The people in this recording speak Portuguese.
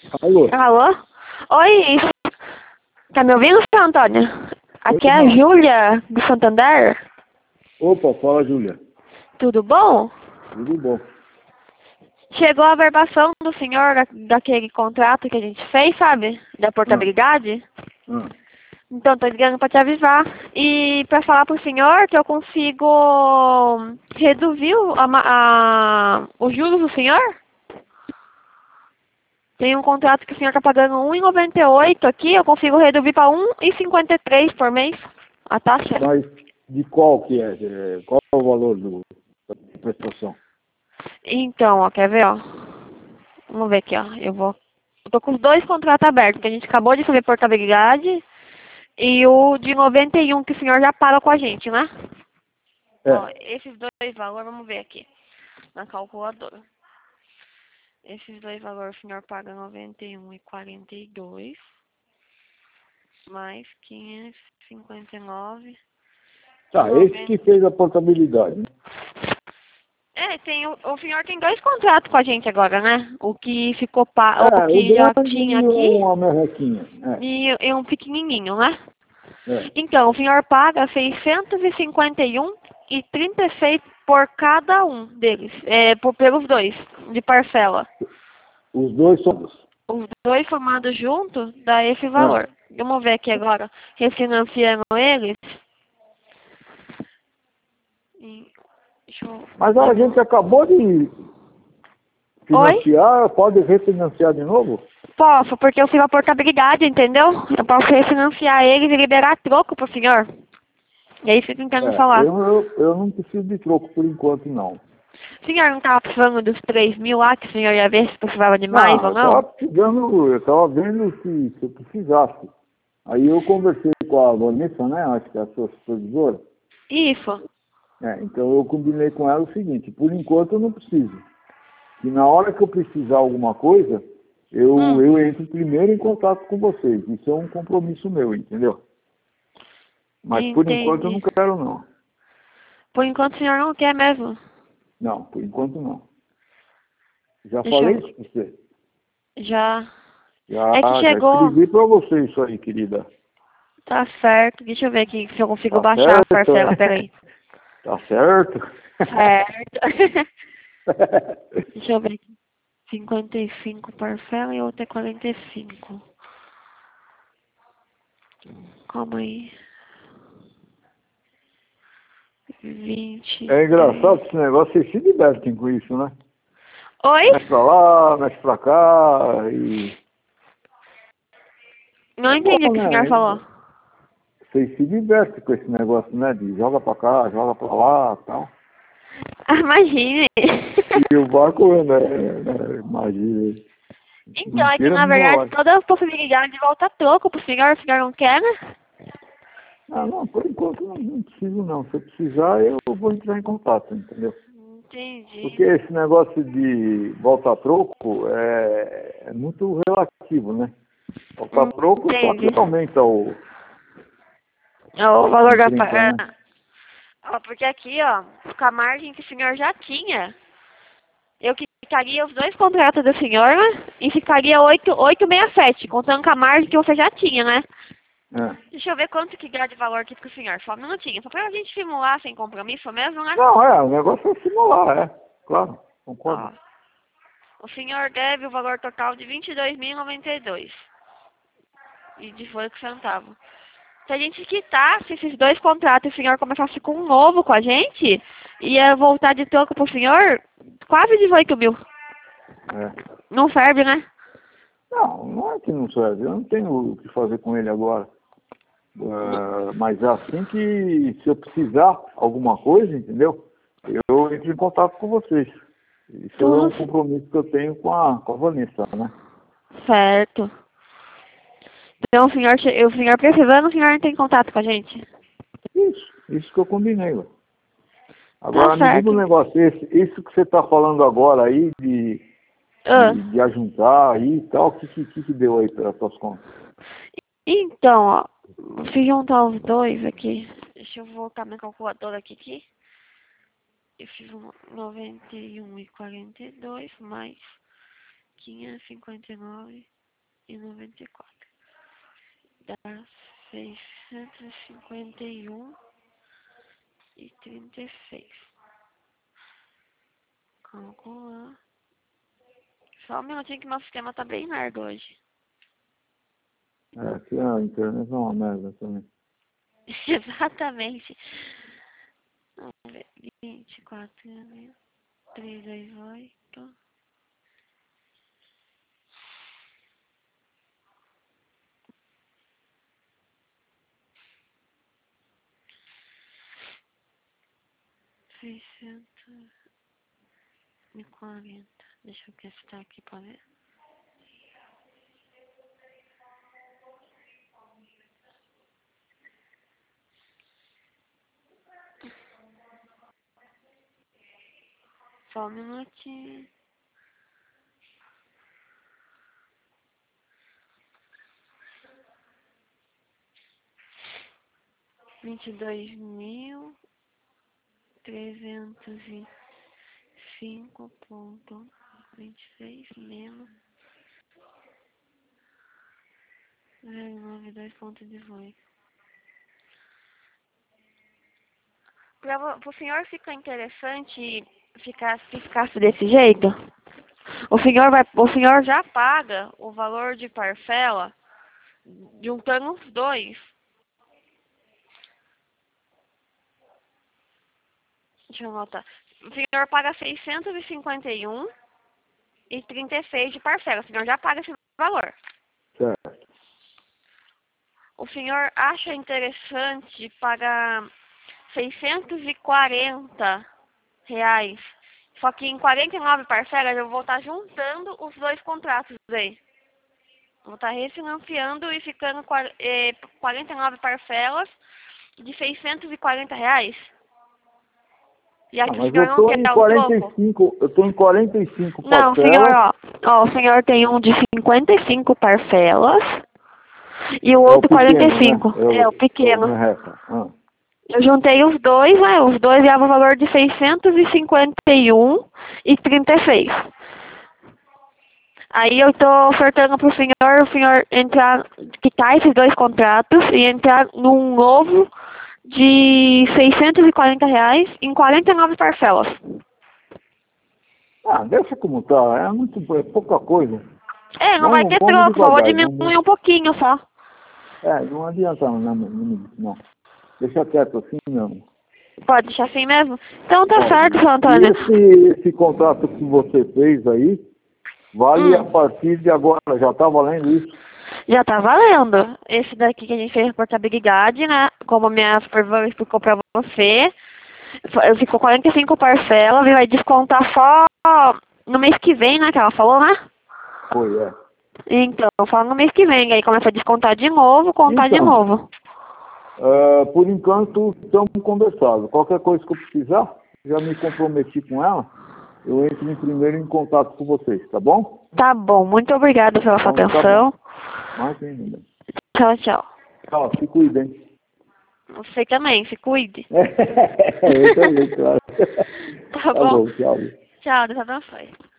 Alô? Alô? Oi, tá me ouvindo, seu Antônio? Oi, Aqui é a irmão. Júlia, do Santander. Opa, fala, Júlia. Tudo bom? Tudo bom? Chegou a averbação do senhor daquele contrato que a gente fez, sabe? Da Ah, portabilidade. ah. Então, tô ligando pra te avisar. E pra falar pro senhor que eu consigo reduzir os juros do senhor. Tem um contrato que o senhor tá pagando 1,98 aqui, eu consigo reduzir pra 1,53 por mês a taxa. Mas de qual que é? Qual é o valor da prestação? Então, ó, quer ver, ó? Vamos ver aqui, ó. Eu tô com os dois contratos abertos, que a gente acabou de fazer portabilidade e o de 91 que o senhor já paga com a gente, né? Ó, É, esses dois valores, vamos ver aqui na calculadora. Esses dois valores o senhor paga 91,42 mais 559 e tá, esse que 90. fez a portabilidade, né? É, tem o senhor tem dois contratos com a gente agora, né? O que ficou o O que já grande tinha e aqui uma merrequinha. e um pequenininho, né? É. Então, o senhor paga 651,36 por cada um deles, pelos dois, de parcela. Os dois somos. Os dois somados juntos dá esse É. valor. Vamos ver aqui agora, refinanciando eles. Deixa eu Mas a dar gente acabou de Oi? financiar, pode refinanciar de novo? Posso, porque eu fiz a portabilidade, entendeu? Eu posso refinanciar eles e liberar troco pro senhor. E aí fica tentando É, falar. eu não preciso de troco por enquanto, não. O senhor não tava precisando dos 3.000 lá, que o senhor ia ver se precisava de mais Não, ou não? eu estava vendo se eu precisasse. Aí eu conversei com a Vanessa, né? Acho que é a sua supervisora. Isso. Então eu combinei com ela o seguinte, por enquanto eu não preciso. E na hora que eu precisar alguma coisa, eu entro primeiro em contato com vocês. Isso é um compromisso meu, entendeu? Mas por enquanto eu não Entendi. quero não. Por enquanto o senhor não quer mesmo. Não, por enquanto não. Já Deixa falei eu... isso pra você? Já... É que Já chegou... escrevi pra você isso aí, querida. Tá certo. Deixa eu ver aqui se eu consigo Tá baixar a certo? parcela. Peraí. Tá certo? Certo. Deixa eu ver aqui. 55 parcela e outra é 45. Calma aí. É 23. engraçado esse negócio, vocês se divertem com isso, né? Oi? Mexe pra lá, mexe pra cá e... Não É bom, entendi o que o senhor né? falou. Vocês se divertem com esse negócio, né? De joga pra cá, joga pra lá e tal. Ah, imagine. E o barco, né? Imagina. Então, é que Inteira na verdade memória. toda a possibilidade de volta a troco pro senhor, o senhor não quer, né? Ah, não, por enquanto não preciso não. Se eu precisar, eu vou entrar em contato, entendeu? Entendi. Porque esse negócio de volta a troco é muito relativo, né? Volta a troco só que Entendi. aumenta O a valor da... encrenca, né? Ó, porque aqui, ó, com a margem que o senhor já tinha, eu quitaria os dois contratos do senhor, né? E ficaria 867, contando com a margem que você já tinha, né? É. Deixa eu ver quanto que dá de valor aqui pro senhor. Só um minutinho. Só pra gente simular sem compromisso mesmo, né? Não, o negócio é simular, claro, concordo. Ó, o senhor deve o valor total de 22.092 e 18 centavos. Se a gente quitasse esses dois contratos e o senhor começasse com um novo com a gente, ia voltar de troco pro senhor quase 18 mil. É. Não serve, né? Não é que não serve, eu não tenho o que fazer com ele agora. Mas é assim que, se eu precisar alguma coisa, entendeu? Eu entro em contato com vocês. Isso é Tudo um compromisso que eu tenho com a Vanessa, né? certo. Então, o senhor precisando, o senhor entra em contato com a gente. Isso que eu combinei, ué. Tá Agora me diga um certo. negócio, isso que você está falando agora aí Ah, de ajuntar aí e tal, o que deu aí para as tuas contas? então, ó, se juntar os dois aqui, deixa eu voltar minha calculadora aqui. Eu fiz 91,42 mais 559. 2.999,94. Dá 651,36. Calcular. Só um minutinho que meu sistema tá bem largo hoje. Aqui a internet é uma merda também. Exatamente. Vamos ver. 24.328. R$ 640. Deixa eu gastar aqui pra ver. Só um minutinho. R$ 22.305,26 menos 092,18. Para o senhor ficar interessante se ficasse desse jeito, o senhor já paga o valor de parcela juntando os dois. Deixa eu anotar. O senhor paga 651,36 de parcela. O senhor já paga esse valor. Certo. O senhor acha interessante pagar R$ 640, só que em 49 parcelas eu vou estar juntando os dois contratos aí. Vou estar refinanciando e ficando 49 parcelas de R$ 640. Já que o Mas senhor eu não tô quer em dar um troco. 45, eu tô em 45 Não, parcelas. senhor, ó, o senhor tem um de 55 parcelas e o É o outro pequeno, 45. né? É o pequeno. Não é essa. Eu juntei os dois, né? Os dois davam o valor de 651,36. Aí eu tô ofertando pro senhor, o senhor entrar, quitar esses dois contratos e entrar num novo de R$ 640 em 49 parcelas. Deixa como tá. É pouca coisa. Não vai ter Vamos troco, só vou devagar. diminuir um pouquinho só. Não adianta não. Deixa quieto assim mesmo. Pode deixar assim mesmo? Então tá Pode. certo, seu E Antônio. esse contrato que você fez aí, vale a partir de agora. Já tá valendo isso? Já tá valendo. Esse daqui que a gente fez a portabilidade, né? Como a minha supervisora explicou pra você, ficou 45 parcelas e vai descontar só no mês que vem, né? Que ela falou, né? Foi, Então, só no mês que vem. Aí começa a descontar de novo, contar de novo. Por enquanto, estamos conversados. Qualquer coisa que eu precisar, já me comprometi com ela, eu entro primeiro em contato com vocês, tá bom? Tá bom. Muito obrigada pela sua atenção. Imagina. Tchau, tchau. Tchau, se cuidem. Você também, se cuide. Eu também, claro. Tá bom. Tchau. Tchau, Deus abençoe.